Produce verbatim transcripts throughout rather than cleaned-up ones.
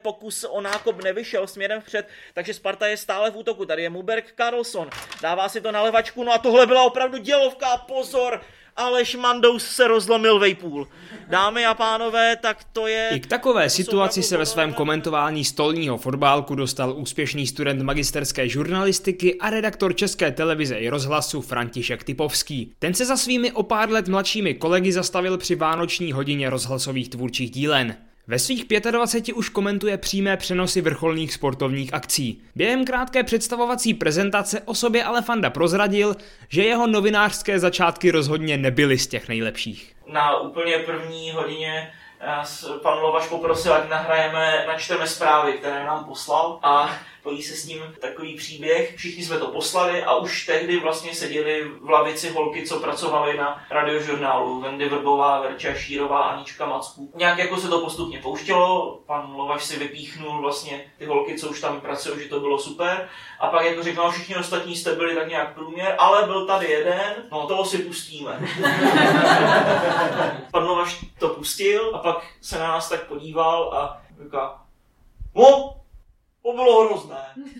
Pokus o nákop nevyšel směrem vpřed, takže Sparta je stále v útoku. Tady je Muberg Karlsson, dává si to na levačku, no a tohle byla opravdu dělovka, pozor! Aleš Mandous se rozlomil vejpůl. Dámy a pánové, tak to je... I k takové situaci se ve svém komentování stolního fotbálku dostal úspěšný student magisterské žurnalistiky a redaktor České televize i rozhlasu František Typovský. Ten se za svými o pár let mladšími kolegy zastavil při vánoční hodině rozhlasových tvůrčích dílen. Ve svých dvaceti pěti už komentuje přímé přenosy vrcholných sportovních akcí. Během krátké představovací prezentace o sobě ale Fanda prozradil, že jeho novinářské začátky rozhodně nebyly z těch nejlepších. Na úplně první hodině pan Lovaš poprosil, ať nahrajeme, načteme zprávy, které nám poslal, a pojí se s ním takový příběh. Všichni jsme to poslali a už tehdy vlastně seděli v lavici holky, co pracovaly na radiožurnálu. Wendy Vrbová, Verča Šírová, Anička Macků. Nějak jako se to postupně pouštělo, pan Lovaš si vypíchnul vlastně ty holky, co už tam pracují, že to bylo super. A pak jako říkal, všichni ostatní jste byli tak nějak průměr, ale byl tady jeden, no toho si pustíme. Pan Lovaš to pustil a pak se na nás tak podíval a říká, no, to bylo hrozné.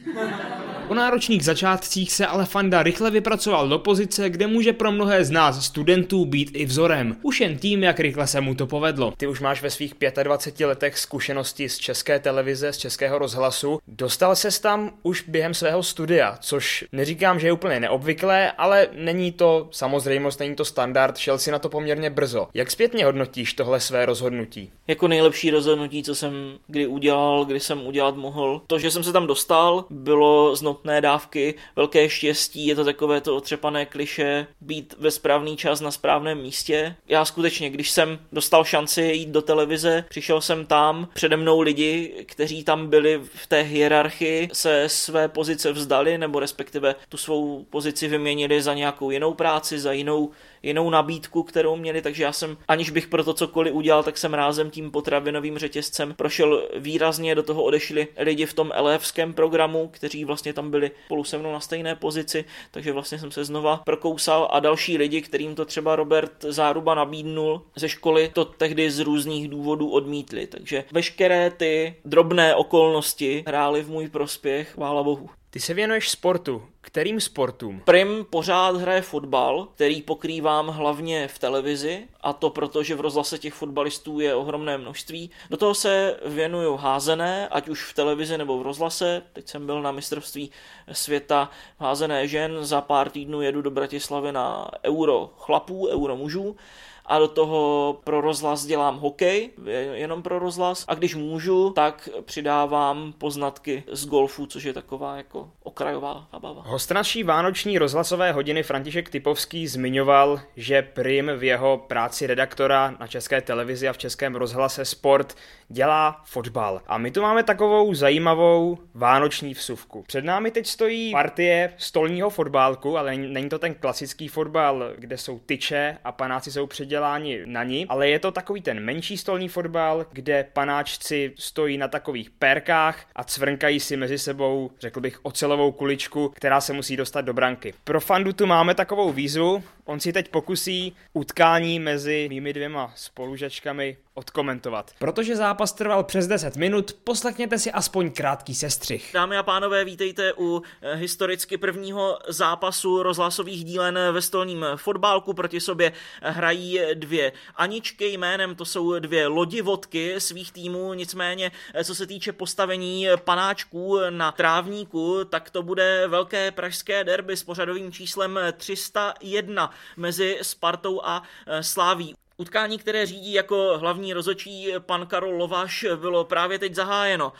Po náročných začátcích se ale Fanda rychle vypracoval do pozice, kde může pro mnohé z nás studentů být i vzorem. Už jen tím, jak rychle se mu to povedlo. Ty už máš ve svých dvaceti pěti letech zkušenosti z České televize, z Českého rozhlasu. Dostal ses tam už během svého studia, což neříkám, že je úplně neobvyklé, ale není to samozřejmost, není to standard, šel si na to poměrně brzo. Jak zpětně hodnotíš tohle své rozhodnutí? Jako nejlepší rozhodnutí, co jsem kdy udělal, kdy jsem udělat mohl. To, že jsem se tam dostal, bylo z notné dávky velké štěstí, je to takové to otřepané klišé, být ve správný čas na správném místě. Já skutečně, když jsem dostal šanci jít do televize, přišel jsem tam, přede mnou lidi, kteří tam byli v té hierarchii, se své pozice vzdali, nebo respektive tu svou pozici vyměnili za nějakou jinou práci, za jinou jinou nabídku, kterou měli, takže já jsem, aniž bych pro to cokoliv udělal, tak jsem rázem tím potravinovým řetězcem prošel výrazně, do toho odešli lidi v tom elefském programu, kteří vlastně tam byli spolu se mnou na stejné pozici, takže vlastně jsem se znova prokousal, a další lidi, kterým to třeba Robert Záruba nabídnul ze školy, to tehdy z různých důvodů odmítli, takže veškeré ty drobné okolnosti hrály v můj prospěch, chvála bohu. Ty se věnuješ sportu. Kterým sportům? Prim pořád hraje fotbal, který pokrývám hlavně v televizi, a to proto, že v rozhlase těch fotbalistů je ohromné množství. Do toho se věnuju házené, ať už v televizi nebo v rozhlase. Teď jsem byl na mistrovství světa házené žen, za pár týdnů jedu do Bratislavy na Euro chlapů, Euro mužů. A do toho pro rozhlas dělám hokej, jenom pro rozhlas. A když můžu, tak přidávám poznatky z golfu, což je taková jako okrajová zábava. Host naší vánoční rozhlasové hodiny František Typovský zmiňoval, že prim v jeho práci redaktora na České televizi a v Českém rozhlase Sport dělá fotbal. A my tu máme takovou zajímavou vánoční vsuvku. Před námi teď stojí partie stolního fotbálku, ale není to ten klasický fotbal, kde jsou tyče a panáci jsou předěláni na ní, ale je to takový ten menší stolní fotbal, kde panáčci stojí na takových pérkách a cvrnkají si mezi sebou, řekl bych, ocelovou kuličku, která se musí dostat do branky. Pro Fandu tu máme takovou výzvu, on si teď pokusí utkání mezi mými dvěma spolužačkami odkomentovat. Protože zápas trval přes deset minut, poslechněte si aspoň krátký sestřih. Dámy a pánové, vítejte u historicky prvního zápasu rozhlasových dílen ve stolním fotbálku. Proti sobě hrají dvě Aničky jménem, to jsou dvě lodivodky svých týmů, nicméně co se týče postavení panáčků na trávníku, tak to bude velké pražské derby s pořadovým číslem tři sta jedna mezi Spartou a Slaví. Utkání, které řídí jako hlavní rozhodčí pan Karol Lovaš, bylo právě teď zahájeno.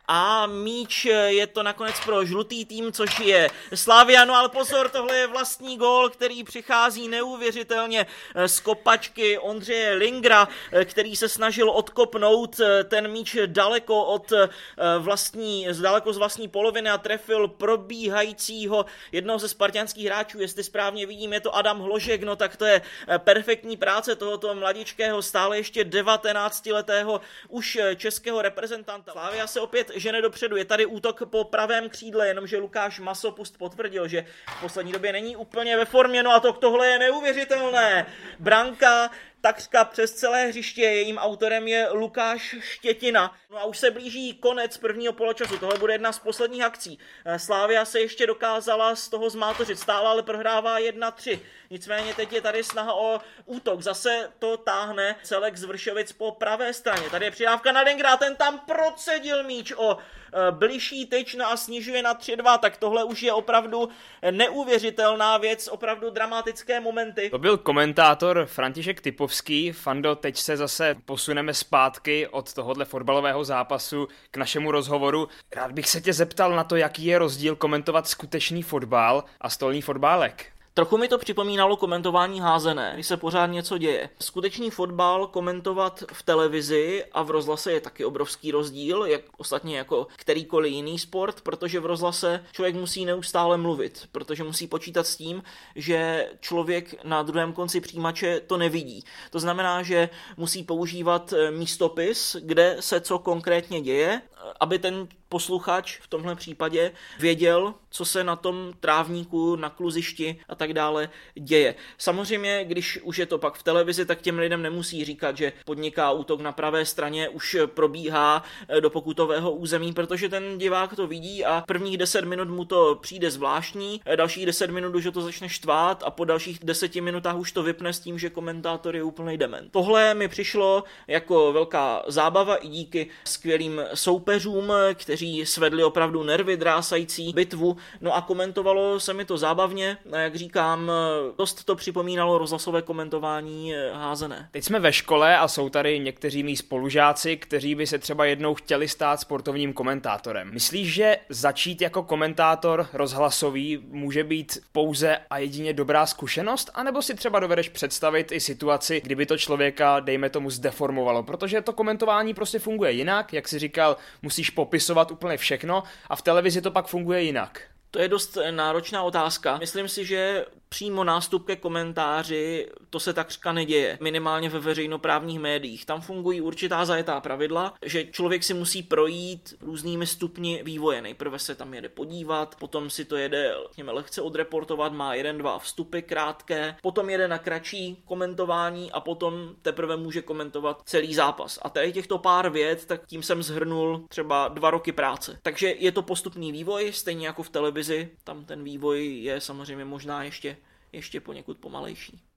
A míč je to nakonec pro žlutý tým, což je Slavia. No ale pozor, tohle je vlastní gól, který přichází neuvěřitelně z kopačky Ondřeje Lingra, který se snažil odkopnout ten míč daleko od vlastní, daleko z vlastní poloviny a trefil probíhajícího jednoho ze spartanských hráčů. Jestli správně vidím, je to Adam Hložek, no tak to je perfektní práce tohoto mladičkého, stále ještě devatenáctiletého už českého reprezentanta. Slavia se opět žene dopředu, je tady útok po pravém křídle, jenomže Lukáš Masopust potvrdil, že v poslední době není úplně ve formě, no a to, tohle je neuvěřitelné. Branka takřka přes celé hřiště. Jejím autorem je Lukáš Štětina. No a už se blíží konec prvního poločasu. Tohle bude jedna z posledních akcí. Slavia se ještě dokázala z toho zmátořit. Stále ale prohrává jedna tři. Nicméně teď je tady snaha o útok. Zase to táhne Celek z Vršovic po pravé straně. Tady je přidávka na Dengra, ten tam procedil míč o bližší tyč, no a snižuje na tři dva, tak tohle už je opravdu neuvěřitelná věc, opravdu dramatické momenty. To byl komentátor František Typovský. Fando, teď se zase posuneme zpátky od tohohle fotbalového zápasu k našemu rozhovoru. Rád bych se tě zeptal na to, jaký je rozdíl komentovat skutečný fotbal a stolní fotbálek. Trochu mi to připomínalo komentování házené, když se pořád něco děje. Skutečný fotbal komentovat v televizi a v rozhlase je taky obrovský rozdíl, jak ostatně jako kterýkoliv jiný sport, protože v rozhlase člověk musí neustále mluvit, protože musí počítat s tím, že člověk na druhém konci přijímače to nevidí. To znamená, že musí používat místopis, kde se co konkrétně děje, aby ten posluchač v tomhle případě věděl, co se na tom trávníku, na kluzišti a tak dále děje. Samozřejmě, když už je to pak v televizi, tak těm lidem nemusí říkat, že podniká útok na pravé straně, už probíhá do pokutového území, protože ten divák to vidí a prvních deset minut mu to přijde zvláštní, dalších deset minut už to začne štvát a po dalších deseti minutách už to vypne s tím, že komentátor je úplnej dement. Tohle mi přišlo jako velká zábava i díky skvělým soupeřům, kteří svedli opravdu nervy drásající bitvu, no a komentovalo se mi to zábavně, a jak říkám, dost to připomínalo rozhlasové komentování házené. Teď jsme ve škole a jsou tady někteří mý spolužáci, kteří by se třeba jednou chtěli stát sportovním komentátorem. Myslíš, že začít jako komentátor rozhlasový může být pouze a jedině dobrá zkušenost, anebo si třeba dovedeš představit i situaci, kdyby to člověka, dejme tomu, zdeformovalo, protože to komentování prostě funguje jinak, jak jsi říkal, musíš popisovat úplně všechno a v televizi to pak funguje jinak. To je dost náročná otázka. Myslím si, že přímo nástup ke komentáři, to se takřka neděje. Minimálně ve veřejnoprávních médiích. Tam fungují určitá zajetá pravidla, že člověk si musí projít různými stupni vývoje. Nejprve se tam jede podívat, potom si to jede řekněme, lehce odreportovat, má jeden, dva vstupy krátké, potom jede na kratší komentování a potom teprve může komentovat celý zápas. A tady těchto pár vět, tak tím jsem zhrnul třeba dva roky práce. Takže je to postupný vývoj, stejně jako v televizi, tam ten vývoj je samozřejmě možná ještě ještě poněkud pomalejší.